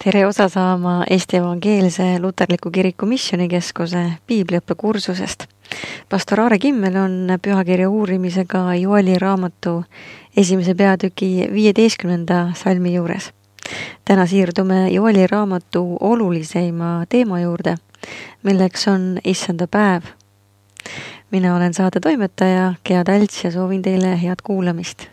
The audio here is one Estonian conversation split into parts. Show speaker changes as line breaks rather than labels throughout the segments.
Tere osa saama Eesti Evangeelse Luterliku Kiriku Missioonikeskuse piibliõppekursusest. Pastor Aare Kimmel on pühakirja uurimisega Joeli raamatu 1. peatüki 15. salmi juures. Täna siirdume Joeli raamatu oluliseima teema juurde, milleks on Issanda päev. Mina olen saate toimetaja Gea Talts ja soovin teile head kuulamist.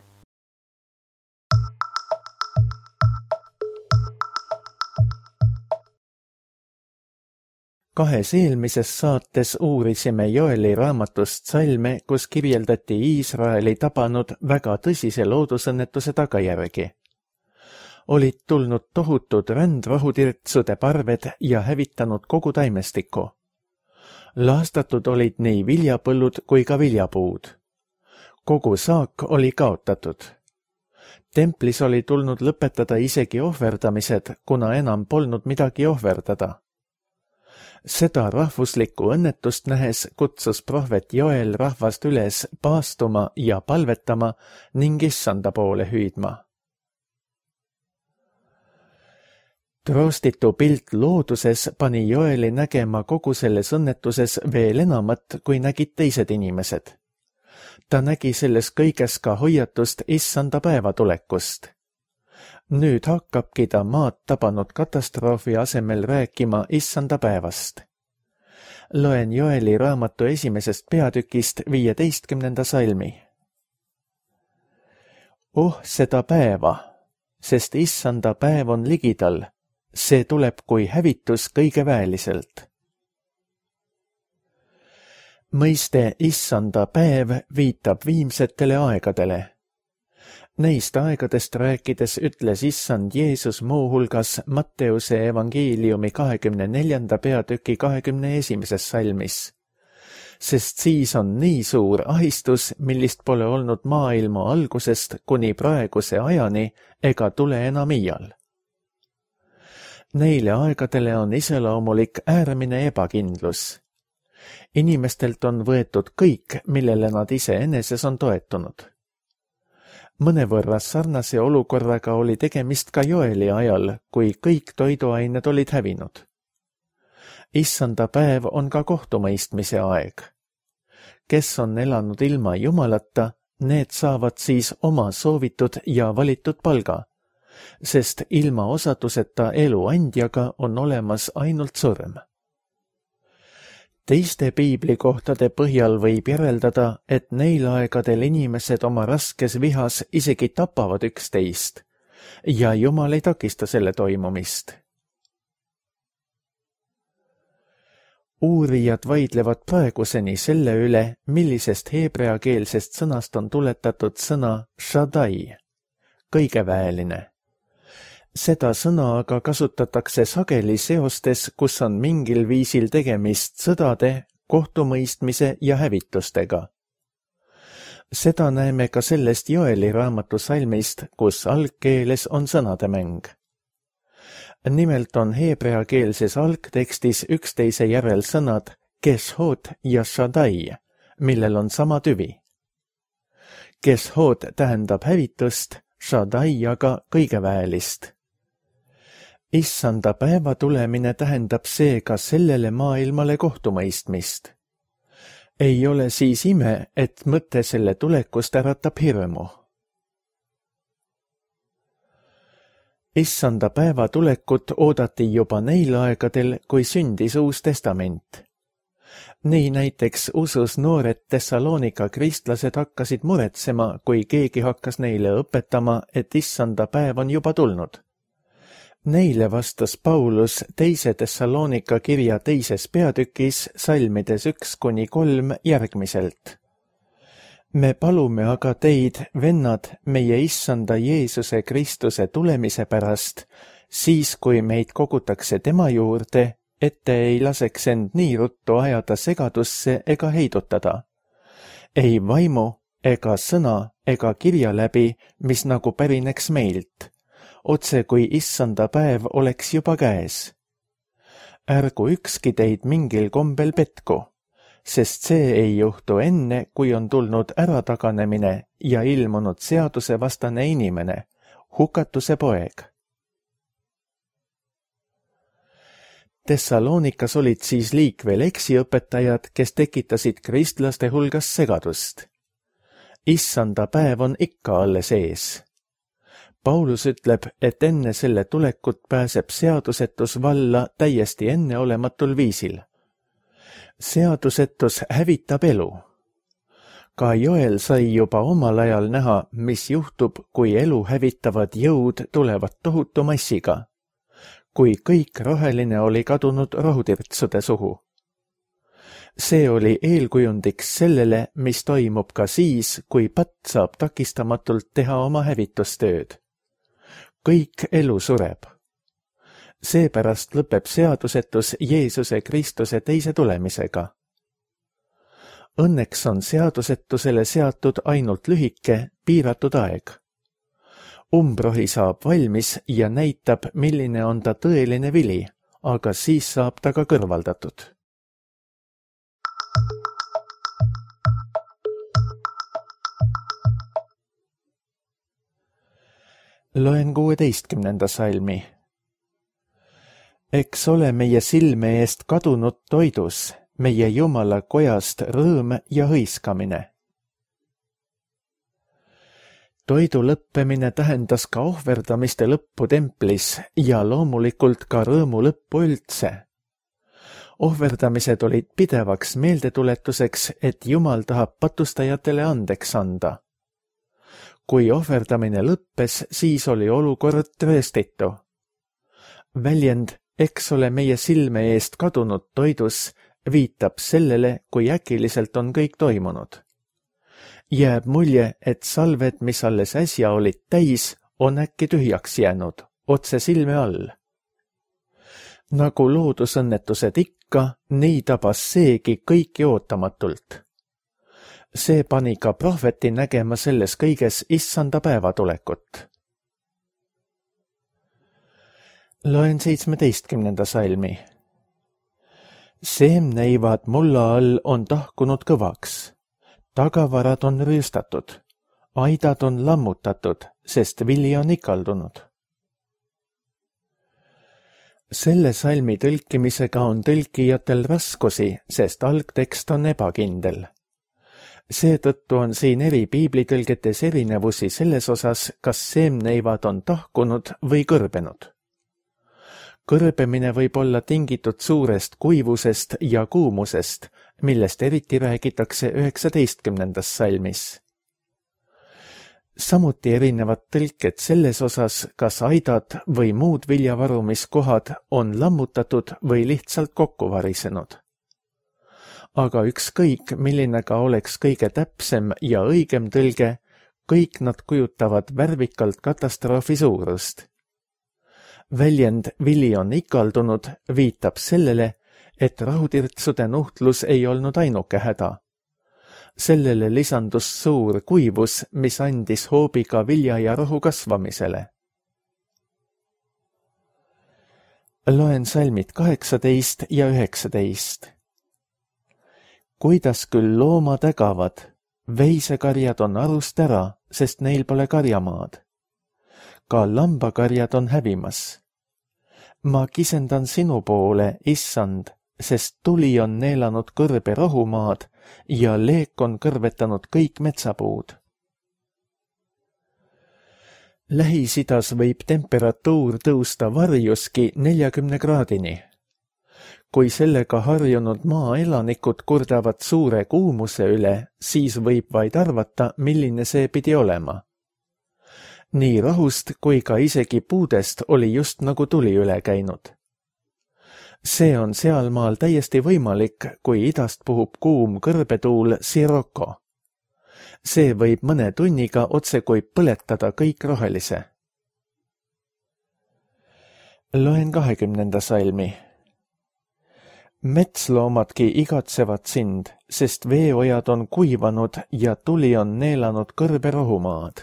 Kahes eelmises saates uurisime Joeli raamatust salme, kus kirjeldati Iisraeli tabanud väga tõsise loodusõnnetuse tagajärgi. Olid tulnud tohutud rändrohutirtsude parved ja hävitanud kogu taimestiku. Laastatud olid nii viljapõllud kui ka viljapuud. Kogu saak oli kaotatud. Templis oli tulnud lõpetada isegi ohverdamised, kuna enam polnud midagi ohverdada. Seda rahvuslikku õnnetust nähes kutsus prohvet Joel rahvast üles paastuma ja palvetama ning Issanda poole hüüdma. Troostitu pilt looduses pani Joeli nägema kogu selles õnnetuses veel enamat, kui nägid teised inimesed. Ta nägi selles kõiges ka hoiatust Issanda päeva tulekust. Nüüd hakkabki ta maad tabanud katastroofi asemel rääkima Issanda päevast. Loen Joeli raamatu 1. peatükist 15. salmi. Seda päeva, sest Issanda päev on ligidal, see tuleb kui hävitus kõige väeliselt. Mõiste Issanda päev viitab viimsetele aegadele. Neist aegadest rääkides ütles Issand Jeesus muuhulgas Matteuse evangeeliumi 24. peatüki 21. salmis. Sest siis on nii suur ahistus, millist pole olnud maailma algusest kuni praeguse ajani ega tule enam iial. Neile aegadele on iseloomulik äärmine ebakindlus. Inimestelt on võetud kõik, millele nad iseeneses on toetunud. Mõnevõrra sarnase olukorraga oli tegemist ka Joeli ajal, kui kõik toiduained olid hävinud. Issanda päev on ka kohtumõistmise aeg. Kes on elanud ilma Jumalata, need saavad siis oma soovitud ja valitud palga, sest ilma osaduseta elu andjaga on olemas ainult surm. Teiste piiblikohtade põhjal võib järeldada, et neil aegadel inimesed oma raskes vihas isegi tapavad üksteist ja Jumal ei takista selle toimumist. Uurijad vaidlevad praeguseni selle üle, millisest heebreakeelsest sõnast on tuletatud sõna Shaddai, kõigeväeline. Seda sõna aga kasutatakse sageli seostes, kus on mingil viisil tegemist sõdade, kohtumõistmise ja hävitustega. Seda näeme ka sellest Joeli raamatu salmist, kus algkeeles on sõnademäng. Nimelt on heebreakeelses algtekstis üksteise järel sõnad Keshot ja Shaddai, millel on sama tüvi. Keshot tähendab hävitust, Shaddai aga kõigeväelist. Issanda päeva tulemine tähendab seega sellele maailmale kohtumõistmist. Ei ole siis ime, et mõte selle tulekust äratab hirmu. Issanda päeva tulekut oodati juba neil aegadel, kui sündis Uus Testament. Nii näiteks usus noored Thessalonika kristlased hakkasid muretsema, kui keegi hakkas neile õpetama, et Issanda päev on juba tulnud. Neile vastas Paulus 2. Thessalonika kirja 2. peatükis salmides 1-3 järgmiselt. Me palume aga teid, vennad, meie Issanda Jeesuse Kristuse tulemise pärast, siis kui meid kogutakse tema juurde, et te ei laseks end nii ruttu ajada segadusse ega heidutada. Ei vaimu ega sõna ega kirja läbi, mis nagu pärineks meilt. Otse kui Issanda päev oleks juba käes. Ärgu ükski teid mingil kombel petku, sest see ei juhtu enne, kui on tulnud ärataganemine ja ilmunud seadusevastane inimene, hukatuse poeg. Thessaloonikas olid siis liikvel eksiõpetajad, kes tekitasid kristlaste hulgas segadust. Issanda päev on ikka alles ees. Paulus ütleb, et enne selle tulekut pääseb seadusetus valla täiesti enneolematul viisil. Seadusetus hävitab elu. Ka Joel sai juba omal ajal näha, mis juhtub, kui elu hävitavad jõud tulevad tohutu massiga, kui kõik roheline oli kadunud rohutirtsude suhu. See oli eelkujundiks sellele, mis toimub ka siis, kui patt saab takistamatult teha oma hävitustööd. Kõik elu sureb. Seepärast lõpeb seadusetus Jeesuse Kristuse teise tulemisega. Õnneks on seadusetusele seatud ainult lühike, piiratud aeg. Umbrohi saab valmis ja näitab, milline on ta tõeline vili, aga siis saab ta ka kõrvaldatud. Loen 16. salmi. Eks ole meie silme eest kadunud toidus, meie Jumala kojast rõõm ja hõiskamine. Toidu lõppemine tähendas ka ohverdamiste lõppu templis ja loomulikult ka rõõmu lõppu üldse. Ohverdamised olid pidevaks meeldetuletuseks, et Jumal tahab patustajatele andeks anda. Kui ohverdamine lõppes, siis oli olukord tõestitu. Väljend, eks ole meie silme eest kadunud toidus, viitab sellele, kui äkiliselt on kõik toimunud. Jääb mulje, et salved, mis alles äsja olid täis, on äkki tühjaks jäänud, otse silme all. Nagu loodusõnnetused ikka, nii tabas seegi kõiki ootamatult. See pani ka prohveti nägema selles kõiges issanda päeva tulekut. Loen 17. salmi. Seemneivad mulla all on tahkunud kõvaks. Tagavarad on rüüstatud. Aidad on lammutatud, sest vili on ikaldunud. Selle salmi tõlkimisega on tõlkijatel raskusi, sest algtekst on ebakindel. Seetõttu on siin eri piiblitõlgetes erinevusi selles osas, kas seemneivad on tahkunud või kõrbenud. Kõrbemine võib olla tingitud suurest kuivusest ja kuumusest, millest eriti räägitakse 19. salmis. Samuti erinevad tõlked selles osas, kas aidad või muud viljavarumiskohad on lammutatud või lihtsalt kokku varisenud. Aga ükskõik, milline ka oleks kõige täpsem ja õigem tõlge, kõik nad kujutavad värvikalt katastroofi suurust. Väljend vili on ikaldunud viitab sellele, et rahutirtsude nuhtlus ei olnud ainuke häda. Sellele lisandus suur kuivus, mis andis hoobi ka vilja ja rohu kasvamisele. Loen salmid 18 ja 19. Kuidas küll loomad ägavad, veisekarjad on arust ära, sest neil pole karjamaad. Ka lambakarjad on hävimas. Ma kisendan sinu poole, issand, sest tuli on neelanud kõrbe rohumaad ja leek on kõrvetanud kõik metsapuud. Lähis-Idas võib temperatuur tõusta varjuski 40 kraadini. Kui sellega harjunud maaelanikud kurdavad suure kuumuse üle, siis võib vaid arvata, milline see pidi olema. Nii rahust kui ka isegi puudest oli just nagu tuli üle käinud. See on sealmaal täiesti võimalik, kui idast puhub kuum kõrbetuul Sirocco. See võib mõne tunniga otse kui põletada kõik rohelise. Loen 20. salmi. Metsloomadki igatsevad sind, sest veeojad on kuivanud ja tuli on neelanud kõrbe rohumaad.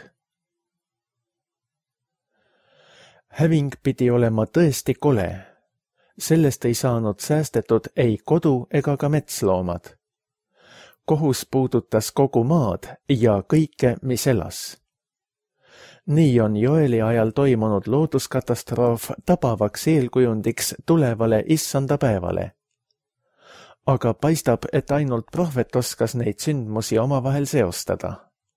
Häving pidi olema tõesti kole. Sellest ei saanud säästetud ei kodu ega ka metsloomad. Kohus puudutas kogu maad ja kõike, mis elas. Nii on Joeli ajal toimunud looduskatastroof tabavaks eelkujundiks tulevale issanda päevale. Aga paistab, et ainult prohvet oskas neid sündmusi omavahel seostada.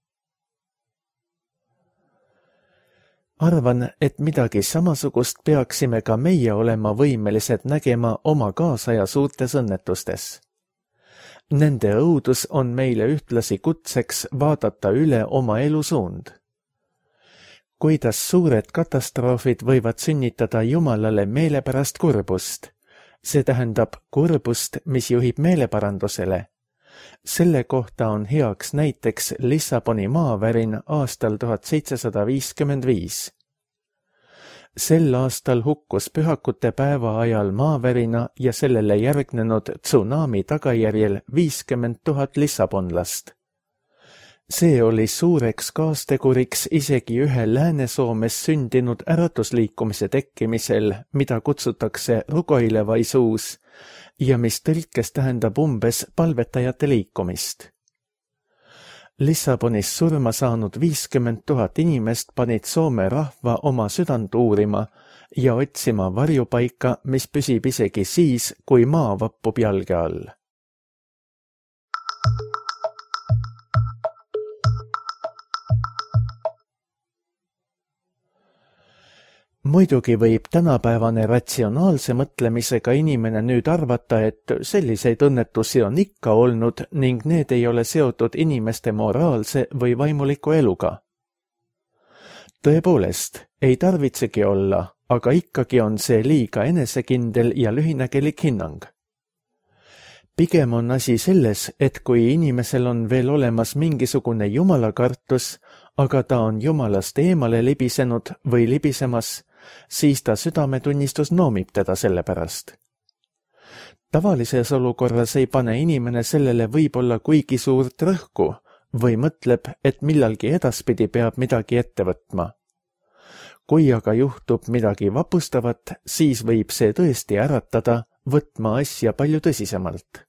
Arvan, et midagi samasugust peaksime ka meie olema võimelised nägema oma kaasaja suurtes õnnetustes. Nende õudus on meile ühtlasi kutseks vaadata üle oma elusuund. Kuidas suured katastroofid võivad sünnitada Jumalale meelepärast kurbust, see tähendab kurbust, mis juhib meeleparandusele. Selle kohta on heaks näiteks Lissaboni maavärin aastal 1755. Sel aastal hukkus pühakute päeva ajal maavärina ja sellele järgnenud tsunami tagajärjel 50 000 lissabonlast. See oli suureks kaasteguriks isegi ühe Lääne-Soomes sündinud äratusliikumise tekkimisel, mida kutsutakse rugoilevaisuus ja mis tõlkes tähendab umbes palvetajate liikumist. Lissabonis surma saanud 50 000 inimest panid Soome rahva oma südant uurima ja otsima varjupaika, mis püsib isegi siis, kui maa vappub jalge all. Muidugi võib tänapäevane ratsionaalse mõtlemisega inimene nüüd arvata, et selliseid õnnetusi on ikka olnud ning need ei ole seotud inimeste moraalse või vaimuliku eluga. Tõepoolest, ei tarvitsegi olla, aga ikkagi on see liiga enesekindel ja lühinägelik hinnang. Pigem on asi selles, et kui inimesel on veel olemas mingisugune jumalakartus, aga ta on jumalast eemale libisenud või libisemas, siis ta südametunnistus noomib teda selle pärast. Tavalises olukorras ei pane inimene sellele võib-olla kuigi suurt rõhku või mõtleb, et millalgi edaspidi peab midagi ette võtma. Kui aga juhtub midagi vapustavat, siis võib see tõesti äratada võtma asja palju tõsisemalt.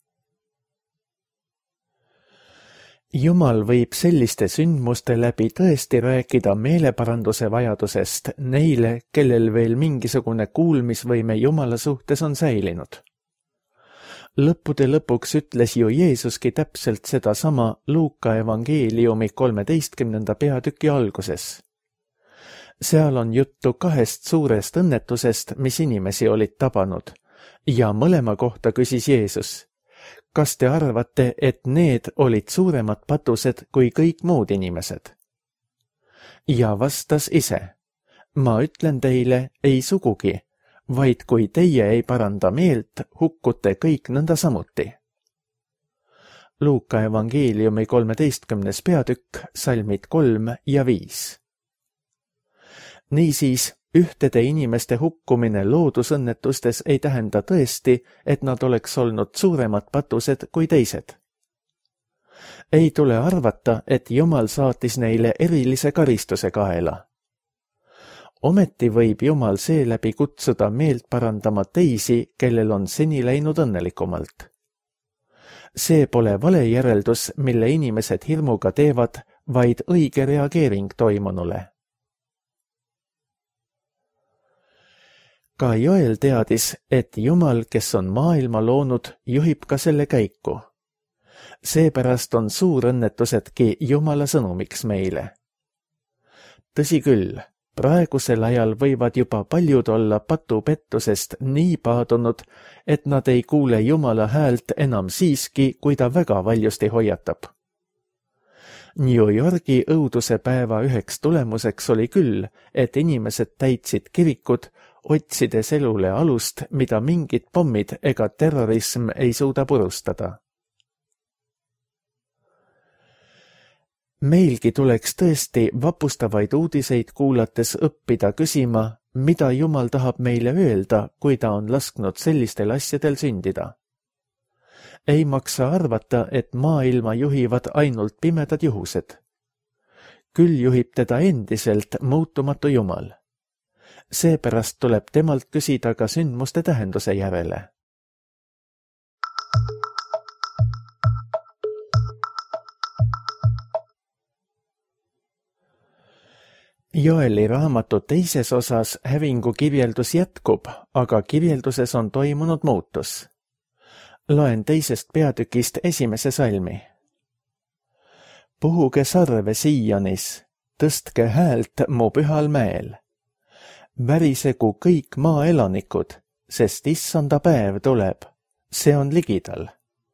Jumal võib selliste sündmuste läbi tõesti rääkida meeleparanduse vajadusest neile, kellel veel mingisugune kuulmisvõime Jumala suhtes on säilinud. Lõppude lõpuks ütles ju Jeesuski täpselt sedasama Luuka evangeeliumi 13. peatüki alguses. Seal on juttu 2 suurest õnnetusest, mis inimesi olid tabanud, ja mõlema kohta küsis Jeesus: kas te arvate, et need olid suuremad patused kui kõik muud inimesed? Ja vastas ise: ma ütlen teile, ei sugugi, vaid kui teie ei paranda meelt, hukkute kõik nõnda samuti. Luuka evangeeliumi 13. peatükk, salmid 3 ja 5. Niisiis, ühtede inimeste hukkumine loodusõnnetustes ei tähenda tõesti, et nad oleks olnud suuremad patused kui teised. Ei tule arvata, et Jumal saatis neile erilise karistuse kaela. Ometi võib Jumal seeläbi kutsuda meelt parandama teisi, kellel on seni läinud õnnelikumalt. See pole vale järeldus, mille inimesed hirmuga teevad, vaid õige reageering toimunule. Ka Joel teadis, et Jumal, kes on maailma loonud, juhib ka selle käiku. Seepärast on suurõnnetusedki Jumala sõnumiks meile. Tõsi küll, praegusel ajal võivad juba paljud olla patupettusest nii paadunud, et nad ei kuule Jumala häält enam siiski, kui ta väga valjusti hoiatab. New Yorgi õuduse päeva üheks tulemuseks oli küll, et inimesed täitsid kirikud, otsides elule alust, mida mingid pommid ega terrorism ei suuda purustada. Meilgi tuleks tõesti vapustavaid uudiseid kuulates õppida küsima, mida Jumal tahab meile öelda, kui ta on lasknud sellistel asjadel sündida. Ei maksa arvata, et maailma juhivad ainult pimedad juhused. Küll juhib teda endiselt muutumatu Jumal. Seepärast tuleb temalt küsida ka sündmuste tähenduse järele. Joeli raamatu teises osas hävingu kirjeldus jätkub, aga kirjelduses on toimunud muutus. Loen teisest peatükist esimese salmi. Puhuge sarve Siianis, tõstke häält mu pühal mäel. Värisegu kõik maa elanikud, sest issanda päev tuleb, see on ligidal.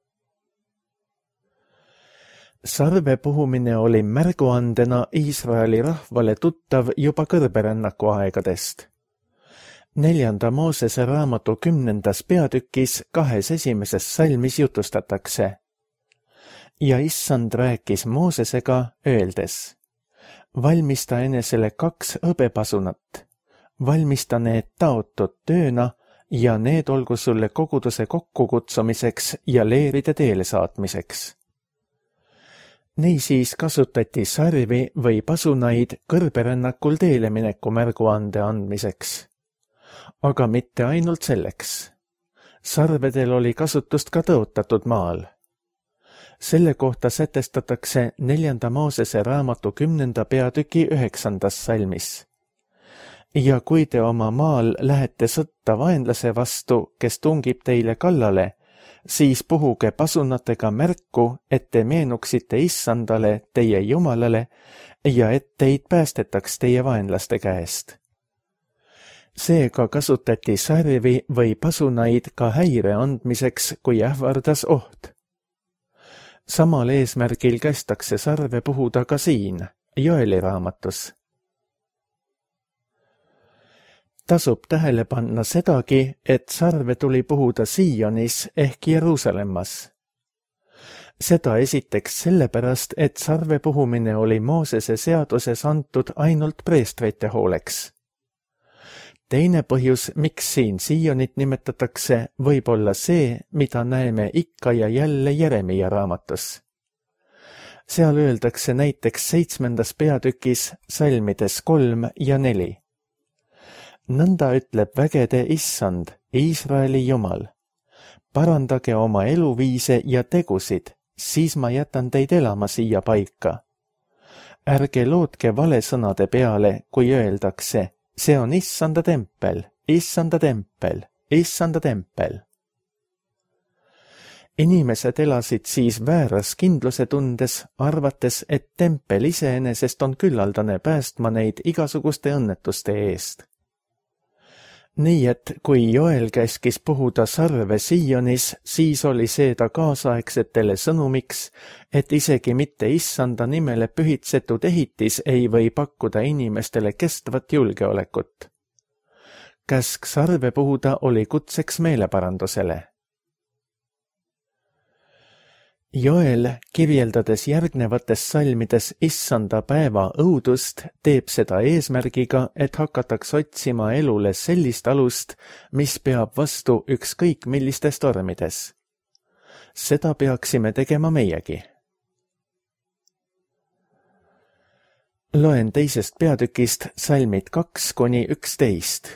Sarve puhumine oli märguandena Iisraeli rahvale tuttav juba kõrberännaku aegadest. 4. Moosese raamatu 10. peatükis 2 esimeses salmis jutustatakse. Ja issand rääkis Moosesega, öeldes, valmista enesele 2 hõbepasunat, valmista need taotud tööna ja need olgu sulle koguduse kokkukutsumiseks ja leeride teele saatmiseks. Niisiis kasutati sarvi või pasunaid kõrberännakul teelemineku märguande andmiseks. Aga mitte ainult selleks. Sarvedel oli kasutust ka tõotatud maal. Selle kohta sätestatakse 4. Moosese raamatu 10. peatüki 9. salmis. Ja kui te oma maal lähete sõtta vaenlase vastu, kes tungib teile kallale, siis puhuge pasunatega märku, et te meenuksite issandale, teie Jumalale, ja et teid päästetaks teie vaenlaste käest. Seega kasutati sarvi või pasunaid ka häire andmiseks, kui ähvardas oht. Samal eesmärgil kästakse sarve puhuda ka siin, Joeli raamatus. Tasub tähele panna sedagi, et sarve tuli puhuda Siianis ehk Jeruusalemmas. Seda esiteks sellepärast, et sarve puhumine oli Moosese seaduses antud ainult preestrite hooleks. Teine põhjus, miks siin Siionit nimetatakse, võib olla see, mida näeme ikka ja jälle Jeremia raamatus. Seal öeldakse näiteks 7. peatükis salmides 3 ja 4. Nõnda ütleb vägede issand, Iisraeli Jumal. Parandage oma eluviise ja tegusid, siis ma jätan teid elama siia paika. Ärge lootke valesõnade peale, kui öeldakse, see on issanda tempel, issanda tempel, issanda tempel. Inimesed elasid siis vääras kindluse tundes, arvates, et tempel iseenesest on küllaldane päästma neid igasuguste õnnetuste eest. Nii et kui Joel käskis puhuda sarve Siianis, siis oli see ta kaasaegsetele sõnumiks, et isegi mitte issanda nimele pühitsetud ehitis ei või pakkuda inimestele kestvat julgeolekut. Käsk sarve puhuda oli kutseks meeleparandusele. Joel, kirjeldades järgnevates salmides issanda päeva õudust, teeb seda eesmärgiga, et hakataks otsima elule sellist alust, mis peab vastu ükskõik millistes tormides. Seda peaksime tegema meiegi. Loen teisest peatükist salmid 2–11.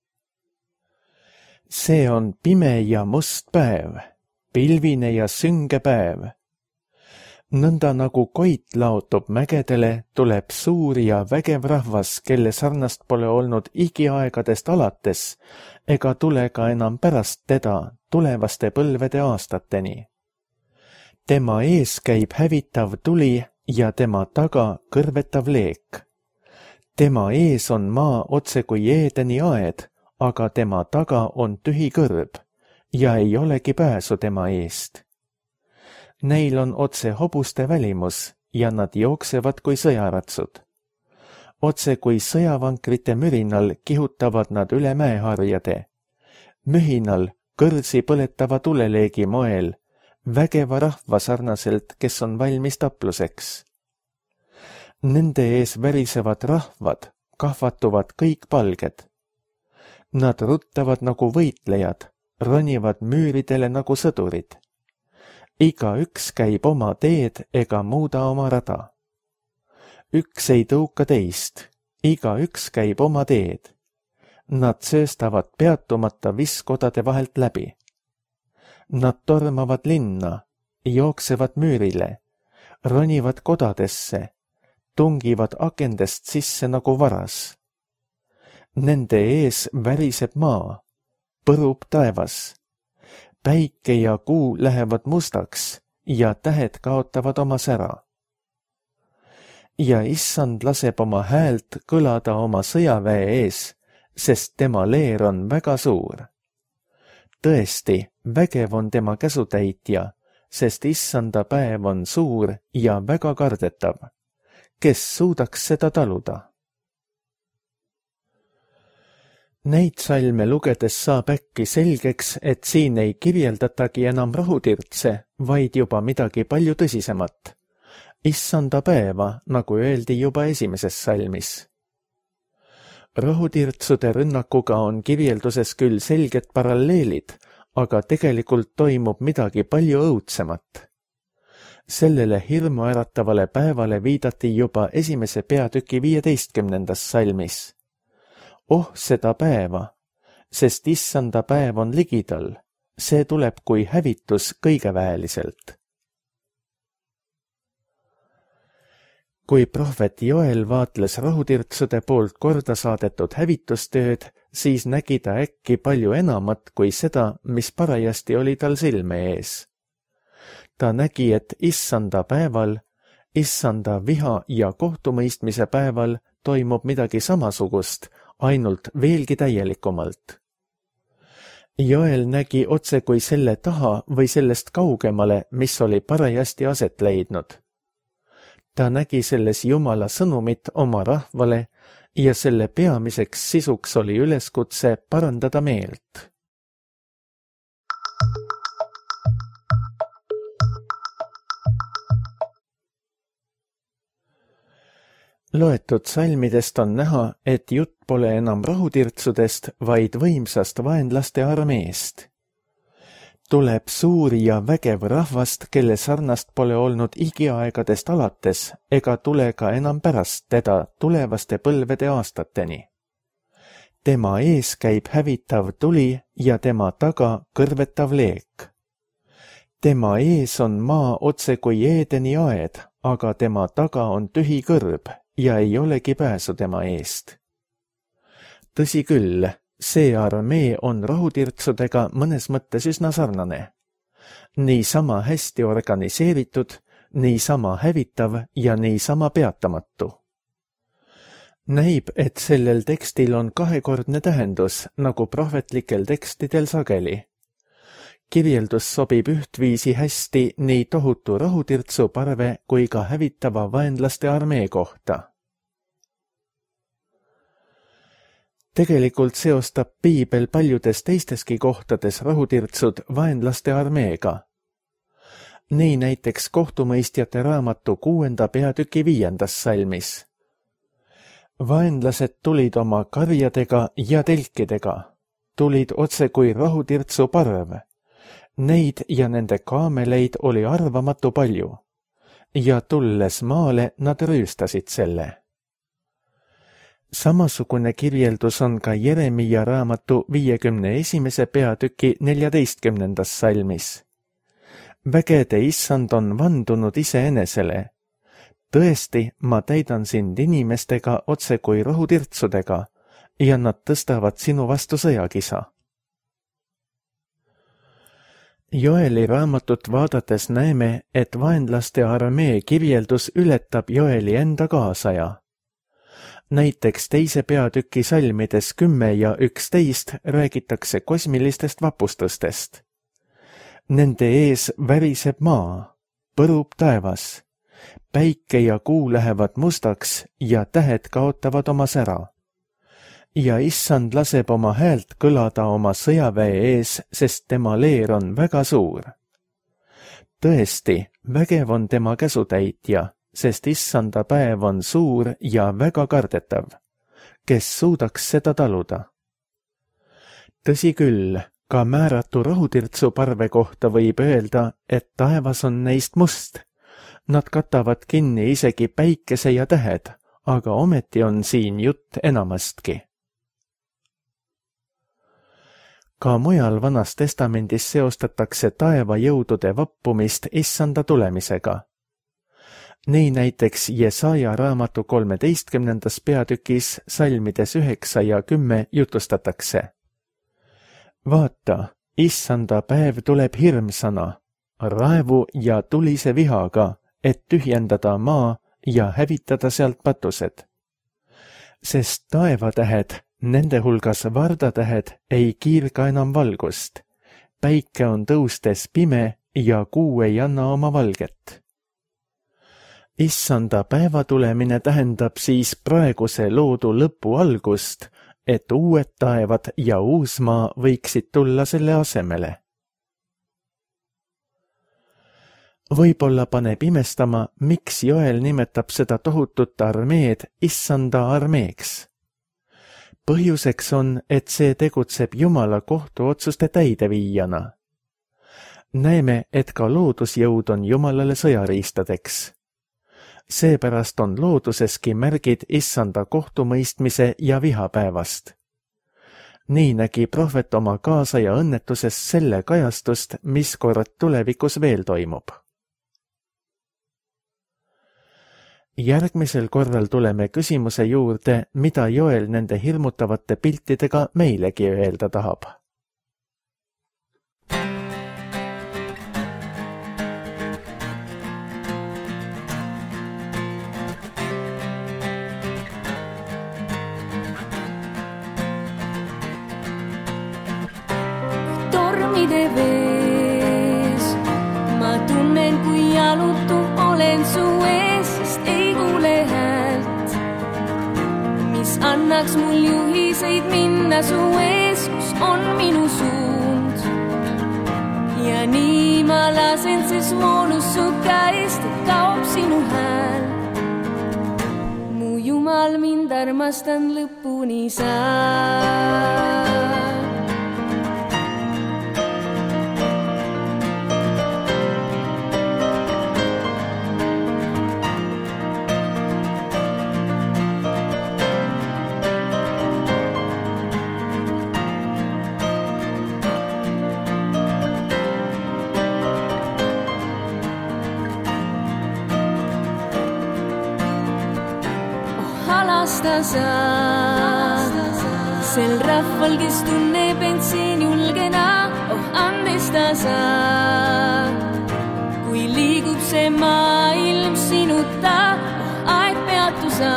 See on pime ja must päev. Pilvine ja sünge päev. Nõnda nagu koit laotub mägedele, tuleb suur ja vägev rahvas, kelle sarnast pole olnud igiaegadest alates, ega tule ka enam pärast teda tulevaste põlvede aastateni. Tema ees käib hävitav tuli ja tema taga kõrvetav leek. Tema ees on maa otse kui Eedeni aed, aga tema taga on tühi kõrb. Ja ei olegi pääsu tema eest. Neil on otse hobuste välimus ja nad jooksevad kui sõjaratsud. Otse kui sõjavankrite mürinal kihutavad nad üle mäeharjade. Mühinal kõrsi põletava tuleleegi moel, vägeva rahva sarnaselt, kes on valmis tapluseks. Nende ees värisevad rahvad, kahvatuvad kõik palged. Nad ruttavad nagu võitlejad, ronivad müüridele nagu sõdurid. Iga üks käib oma teed ega muuda oma rada. Üks ei tõuka teist, iga üks käib oma teed. Nad sööstavad peatumata visskodade vahelt läbi. Nad tormavad linna, jooksevad müürile, ronivad kodadesse, tungivad akendest sisse nagu varas. Nende ees väriseb maa, põrub taevas. Päike ja kuu lähevad mustaks ja tähed kaotavad oma sära. Ja issand laseb oma häält kõlada oma sõjaväe ees, sest tema leer on väga suur. Tõesti, vägev on tema käsutäitja, sest issanda päev on suur ja väga kardetav. Kes suudaks seda taluda? Neid salme lugedes saab äkki selgeks, et siin ei kirjeldatagi enam rahutirtse, vaid juba midagi palju tõsisemat. Issanda päeva, nagu öeldi juba esimeses salmis. Rahutirtsude rünnakuga on kirjelduses küll selged paralleelid, aga tegelikult toimub midagi palju õudsemat. Sellele hirmuäratavale päevale viidati juba esimese peatüki 15. salmis. Oh, seda päeva, sest issanda päev on ligidal, see tuleb kui hävitus kõigeväeliselt. Kui prohvet Joel vaatles rahutirtsude poolt korda saadetud hävitustööd, siis nägi ta äkki palju enamat kui seda, mis parajasti oli tal silme ees. Ta nägi, et issanda päeval, issanda viha ja kohtumõistmise päeval toimub midagi samasugust, ainult veelgi täielikumalt. Joel nägi otse kui selle taha või sellest kaugemale, mis oli parajasti aset leidnud. Ta nägi selles Jumala sõnumit oma rahvale ja selle peamiseks sisuks oli üleskutse parandada meelt. Loetud salmidest on näha, et jutt pole enam rahutirtsudest, vaid võimsast vaenlaste armeest. Tuleb suur ja vägev rahvast, kelle sarnast pole olnud igiaegadest alates ega tule ka enam pärast teda tulevaste põlvede aastateni. Tema ees käib hävitav tuli ja tema taga kõrvetav leek. Tema ees on maa otse kui Eedeni aed, aga tema taga on tühi kõrb ja ei olegi pääsu tema eest. Tõsi küll, see armee on rahutirtsudega mõnes mõttes üsna sarnane. Niisama hästi organiseeritud, niisama hävitav ja niisama peatamatu. Näib, et sellel tekstil on kahekordne tähendus, nagu prohvetlikel tekstidel sageli. Kirjeldus sobib ühtviisi hästi nii tohutu rahutirtsu parve kui ka hävitava vaenlaste armee kohta. Tegelikult seostab piibel paljudes teisteski kohtades rahutirtsud vaenlaste armeega. Nii näiteks kohtumõistjate raamatu 6. peatüki 5. salmis. Vaenlased tulid oma karjadega ja telkidega, tulid otse kui rahutirtsu parv. Neid ja nende kaameleid oli arvamatu palju ja tulles maale nad rüüstasid selle. Samasugune kirjeldus on ka Jeremia raamatu 51. peatüki 14. salmis. Vägede issand on vandunud iseenesele. Tõesti, ma täidan sind inimestega otse kui rahutirtsudega ja nad tõstavad sinu vastu sõjakisa. Joeli raamatut vaadates näeme, et vaenlaste armee kirjeldus ületab Joeli enda kaasaja. Näiteks 2. peatüki salmides 10 ja 11 räägitakse kosmilistest vapustustest. Nende ees väriseb maa, põrub taevas, päike ja kuu lähevad mustaks ja tähed kaotavad oma sära. Ja issand laseb oma häält kõlada oma sõjaväe ees, sest tema leer on väga suur. Tõesti, vägev on tema käsutäitja, sest issanda päev on suur ja väga kardetav. Kes suudaks seda taluda? Tõsi küll, ka määratu rahutirtsu parve kohta võib öelda, et taevas on neist must. Nad katavad kinni isegi päikese ja tähed, aga ometi on siin jutt enamastki. Ka mujal Vanas testamendis seostatakse taevajõudude vappumist issanda tulemisega. Nii näiteks Jesaja raamatu 13. peatükis salmides 9 ja 10 jutustatakse. Vaata, issanda päev tuleb hirmsana, raevu ja tulise vihaga, et tühjendada maa ja hävitada sealt patused. Sest taevatähed, nende hulgas vardatähed, ei kiirga enam valgust. Päike on tõustes pime ja kuu ei anna oma valget. Issanda päeva tulemine tähendab siis praeguse loodu lõpu algust, et uued taevad ja uus maa võiksid tulla selle asemele. Võib-olla paneb imestama, miks Joel nimetab seda tohutut armeed issanda armeeks. Põhjuseks on, et see tegutseb Jumala kohtuotsuste täideviijana. Näeme, et ka loodusjõud on Jumalale sõjariistadeks. Seepärast on looduseski märgid issanda kohtumõistmise ja vihapäevast. Nii nägi prohvet oma kaasaja õnnetuses selle kajastust, mis kord tulevikus veel toimub. Järgmisel korral tuleme küsimuse juurde, mida Joel nende hirmutavate piltidega meilegi öelda tahab.
Tormide vees, ma tunnen, kui jalutu olen su ees, sest ei kuule häält, mis annaks mul juhiseid minna su ees, kus on minu suund. Ja nii ma lasen ses voolus su käest, et kaob sinu hääl. Mu Jumal, mind armastan lõpuni sa. Halasta sa sel rahval, kes tunneb end siin julgena, andesta sa, kui liigub see maailm sinuta, aeg peatu sa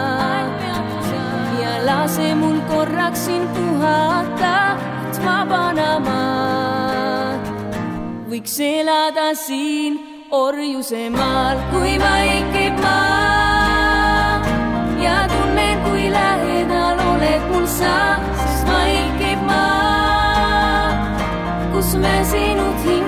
ja lase mul korraks siin puhata, et vabana ma võiks elada siin orjuse maal, kui vaikib maa. Ja tunnen, kui lähedal oled mul sa, sest vaikib maa, kus me sinud